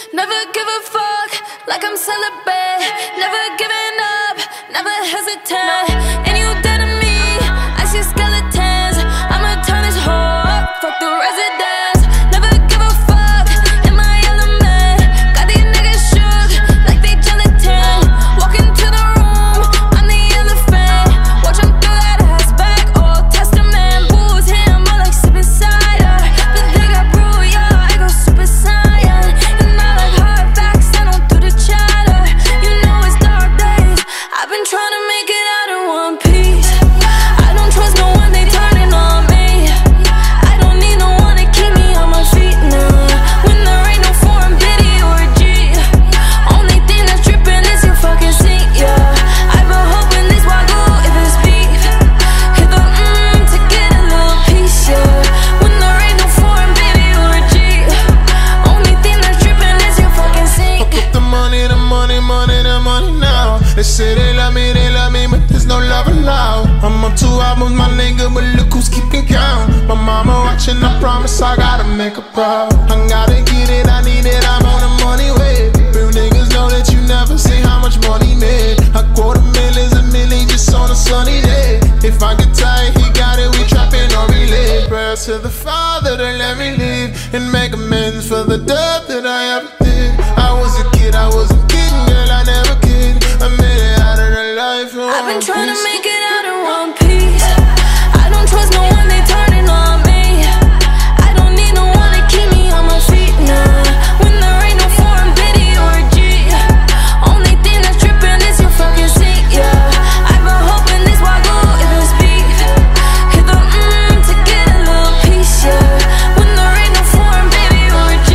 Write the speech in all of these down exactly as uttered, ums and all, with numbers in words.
Never give a fuck, like I'm celibate. Never giving up, never hesitate. And you dead to me, I see skeletons. I'ma turn this whole up, fuck the residents. Never give a fuck, in my element. Got these niggas shook, like they gelatin. Walk into the room, I'm the elephant. Watch him throw that ass back, Old Testament. Booze him, I like sipping cider. But they got brew, yo, I go super saiyan. And I like hard facts, I don't do the chatter. You know it's dark days, I've been trying to make it out in one piece. I don't trust no one, they turning on me. I don't need no one to keep me on my feet now. When there ain't no foreign biddy or G, only thing that's dripping is your fucking sink, yeah. I've been hoping this wagyu if it's beef. Hit the mmm to get a little piece, yeah. When there ain't no foreign biddy or G, only thing that's dripping is your fucking sink. Fuck up the money, the money, money, the money now. They say they love me, they love me, but there's no love allowed. I'm up two albums, my nigga, but look who's keeping count. My mama watching, I promise I gotta make her proud. I gotta get it, I need it, I'm on the money way. Real niggas know that you never see how much money made. A quarter millions, a million just on a sunny day. If I get tired, he got it, we trapping on relay. Prayers to the Father to let me live and make amends for the dirt that I ever did. I was a kid, I wasn't kidding, girl, I never kid. I made it out of the life. I've been trying to make it out in one piece. I don't trust no one, they turning on me. I don't need no one to keep me on my feet now. When there ain't no foreign biddy or G, only thing that's dripping is your fucking sink, yeah. I've been hoping this wagyu if it's beef. Hit the mmm to get a little piece, yeah. When there ain't no foreign biddy or G,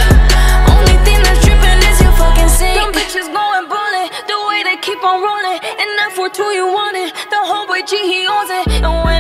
only thing that's dripping is your fucking sink. Them bitches going bullet, the way they keep on rolling. And that for two you want it, the homeboy G he owns it. And when